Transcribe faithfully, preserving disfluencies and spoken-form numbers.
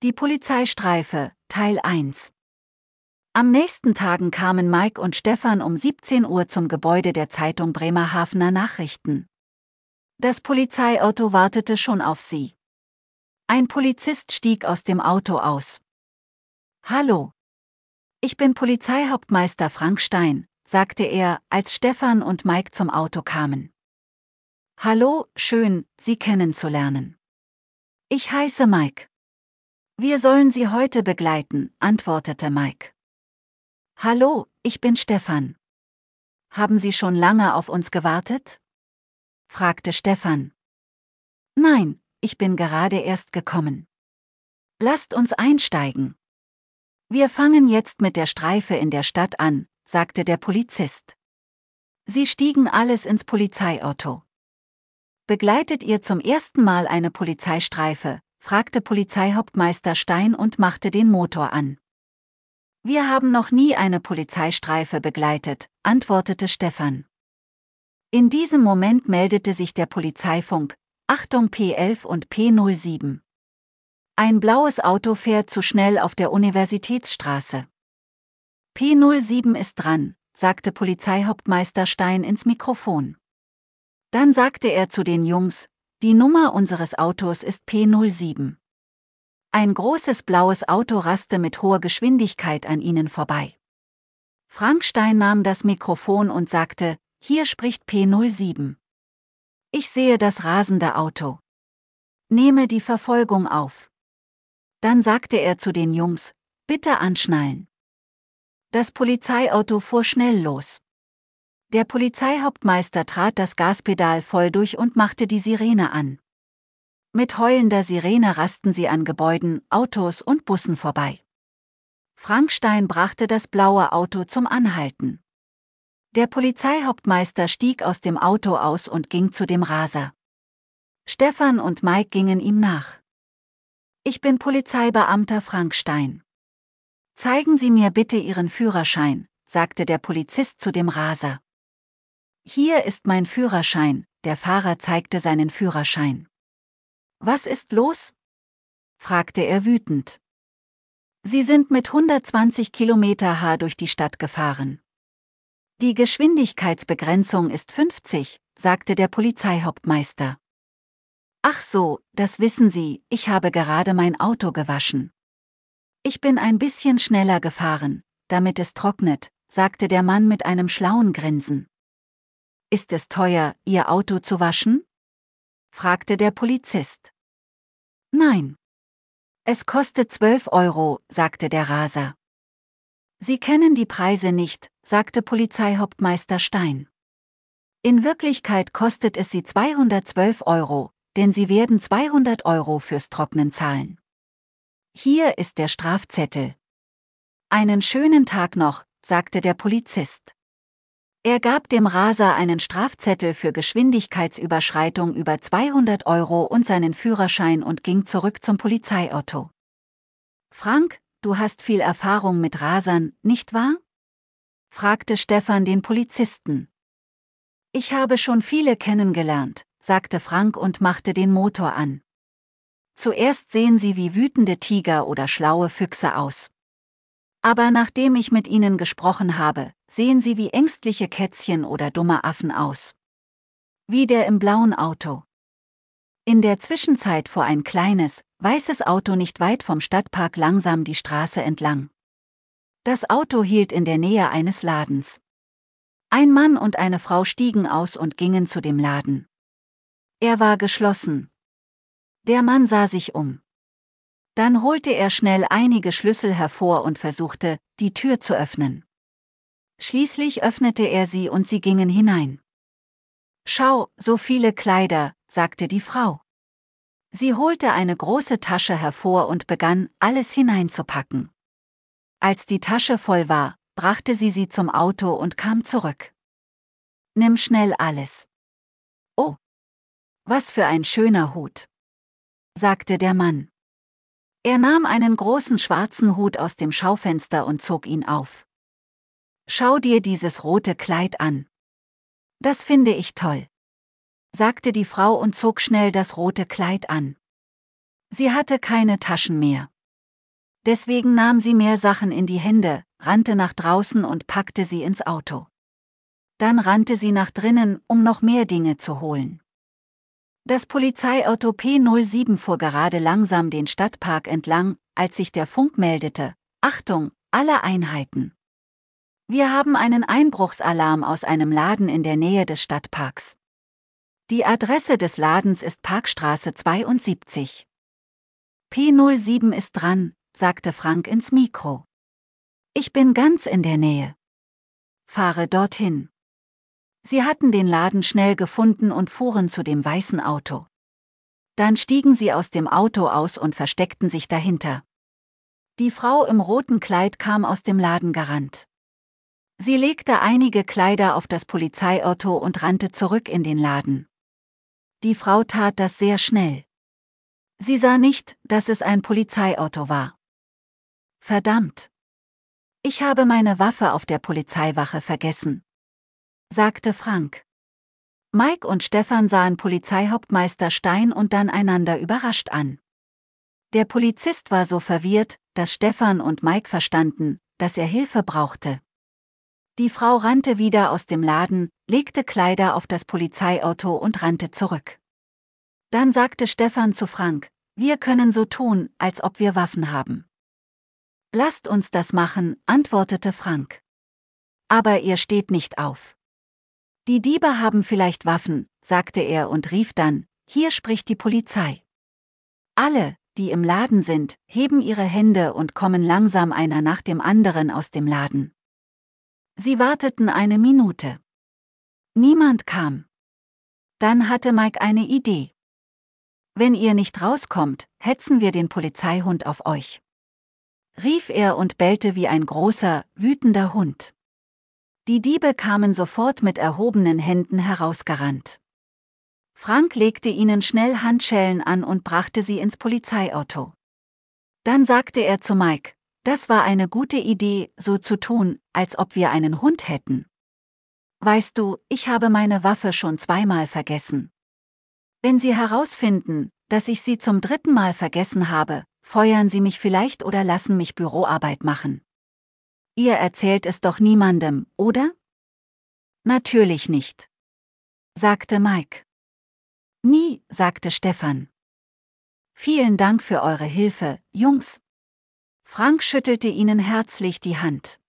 Die Polizeistreife, Teil eins. Am nächsten Tagen kamen Mike und Stefan um siebzehn Uhr zum Gebäude der Zeitung Bremerhavener Nachrichten. Das Polizeiauto wartete schon auf sie. Ein Polizist stieg aus dem Auto aus. »Hallo. Ich bin Polizeihauptmeister Frank Stein«, sagte er, als Stefan und Mike zum Auto kamen. »Hallo, schön, Sie kennenzulernen. Ich heiße Mike.« »Wir sollen Sie heute begleiten«, antwortete Mike. »Hallo, ich bin Stefan. Haben Sie schon lange auf uns gewartet?« fragte Stefan. »Nein, ich bin gerade erst gekommen. Lasst uns einsteigen. Wir fangen jetzt mit der Streife in der Stadt an«, sagte der Polizist. Sie stiegen alles ins Polizeiauto. »Begleitet ihr zum ersten Mal eine Polizeistreife?«, fragte Polizeihauptmeister Stein und machte den Motor an. »Wir haben noch nie eine Polizeistreife begleitet«, antwortete Stefan. In diesem Moment meldete sich der Polizeifunk: »Achtung P elf und P null sieben. Ein blaues Auto fährt zu schnell auf der Universitätsstraße.« »P null sieben ist dran«, sagte Polizeihauptmeister Stein ins Mikrofon. Dann sagte er zu den Jungs: »Die Nummer unseres Autos ist P null sieben. Ein großes blaues Auto raste mit hoher Geschwindigkeit an ihnen vorbei.« Frank Stein nahm das Mikrofon und sagte: »Hier spricht P null sieben. Ich sehe das rasende Auto. Nehme die Verfolgung auf.« Dann sagte er zu den Jungs: »Bitte anschnallen.« Das Polizeiauto fuhr schnell los. Der Polizeihauptmeister trat das Gaspedal voll durch und machte die Sirene an. Mit heulender Sirene rasten sie an Gebäuden, Autos und Bussen vorbei. Frank Stein brachte das blaue Auto zum Anhalten. Der Polizeihauptmeister stieg aus dem Auto aus und ging zu dem Raser. Stefan und Mike gingen ihm nach. »Ich bin Polizeibeamter Frank Stein. Zeigen Sie mir bitte Ihren Führerschein«, sagte der Polizist zu dem Raser. »Hier ist mein Führerschein«, der Fahrer zeigte seinen Führerschein. »Was ist los?« fragte er wütend. »Sie sind mit hundertzwanzig Kilometer pro Stunde durch die Stadt gefahren. Die Geschwindigkeitsbegrenzung ist fünfzig«, sagte der Polizeihauptmeister. »Ach so, das wissen Sie, ich habe gerade mein Auto gewaschen. Ich bin ein bisschen schneller gefahren, damit es trocknet«, sagte der Mann mit einem schlauen Grinsen. »Ist es teuer, Ihr Auto zu waschen?« fragte der Polizist. »Nein. Es kostet zwölf Euro«, sagte der Raser. »Sie kennen die Preise nicht«, sagte Polizeihauptmeister Stein. »In Wirklichkeit kostet es Sie zweihundertzwölf Euro, denn Sie werden zweihundert Euro fürs Trocknen zahlen. Hier ist der Strafzettel.« »Einen schönen Tag noch«, sagte der Polizist. Er gab dem Raser einen Strafzettel für Geschwindigkeitsüberschreitung über zweihundert Euro und seinen Führerschein und ging zurück zum Polizeiauto. »Frank, du hast viel Erfahrung mit Rasern, nicht wahr?« fragte Stefan den Polizisten. »Ich habe schon viele kennengelernt«, sagte Frank und machte den Motor an. »Zuerst sehen sie wie wütende Tiger oder schlaue Füchse aus. Aber nachdem ich mit ihnen gesprochen habe, sehen sie wie ängstliche Kätzchen oder dumme Affen aus. Wie der im blauen Auto. In der Zwischenzeit fuhr ein kleines, weißes Auto nicht weit vom Stadtpark langsam die Straße entlang. Das Auto hielt in der Nähe eines Ladens. Ein Mann und eine Frau stiegen aus und gingen zu dem Laden. Er war geschlossen. Der Mann sah sich um. Dann holte er schnell einige Schlüssel hervor und versuchte, die Tür zu öffnen. Schließlich öffnete er sie und sie gingen hinein. »Schau, so viele Kleider«, sagte die Frau. Sie holte eine große Tasche hervor und begann, alles hineinzupacken. Als die Tasche voll war, brachte sie sie zum Auto und kam zurück. »Nimm schnell alles.« »Oh, was für ein schöner Hut«, sagte der Mann. Er nahm einen großen schwarzen Hut aus dem Schaufenster und zog ihn auf. »Schau dir dieses rote Kleid an. Das finde ich toll«, sagte die Frau und zog schnell das rote Kleid an. Sie hatte keine Taschen mehr. Deswegen nahm sie mehr Sachen in die Hände, rannte nach draußen und packte sie ins Auto. Dann rannte sie nach drinnen, um noch mehr Dinge zu holen. Das Polizeiauto P null sieben fuhr gerade langsam den Stadtpark entlang, als sich der Funk meldete: Achtung, alle Einheiten! Wir haben einen Einbruchsalarm aus einem Laden in der Nähe des Stadtparks. Die Adresse des Ladens ist Parkstraße zweiundsiebzig. P null sieben ist dran, sagte Frank ins Mikro. Ich bin ganz in der Nähe. Fahre dorthin. Sie hatten den Laden schnell gefunden und fuhren zu dem weißen Auto. Dann stiegen sie aus dem Auto aus und versteckten sich dahinter. Die Frau im roten Kleid kam aus dem Laden gerannt. Sie legte einige Kleider auf das Polizeiauto und rannte zurück in den Laden. Die Frau tat das sehr schnell. Sie sah nicht, dass es ein Polizeiauto war. Verdammt! Ich habe meine Waffe auf der Polizeiwache vergessen, sagte Frank. Mike und Stefan sahen Polizeihauptmeister Stein und dann einander überrascht an. Der Polizist war so verwirrt, dass Stefan und Mike verstanden, dass er Hilfe brauchte. Die Frau rannte wieder aus dem Laden, legte Kleider auf das Polizeiauto und rannte zurück. Dann sagte Stefan zu Frank: Wir können so tun, als ob wir Waffen haben. Lasst uns das machen, antwortete Frank. Aber ihr steht nicht auf. Die Diebe haben vielleicht Waffen, sagte er und rief dann: Hier spricht die Polizei. Alle, die im Laden sind, heben ihre Hände und kommen langsam einer nach dem anderen aus dem Laden. Sie warteten eine Minute. Niemand kam. Dann hatte Mike eine Idee. Wenn ihr nicht rauskommt, hetzen wir den Polizeihund auf euch, rief er und bellte wie ein großer, wütender Hund. Die Diebe kamen sofort mit erhobenen Händen herausgerannt. Frank legte ihnen schnell Handschellen an und brachte sie ins Polizeiauto. Dann sagte er zu Mike: Das war eine gute Idee, so zu tun, als ob wir einen Hund hätten. Weißt du, ich habe meine Waffe schon zweimal vergessen. Wenn Sie herausfinden, dass ich sie zum dritten Mal vergessen habe, feuern Sie mich vielleicht oder lassen mich Büroarbeit machen. Ihr erzählt es doch niemandem, oder? Natürlich nicht, sagte Mike. Nie, sagte Stefan. Vielen Dank für eure Hilfe, Jungs. Frank schüttelte ihnen herzlich die Hand.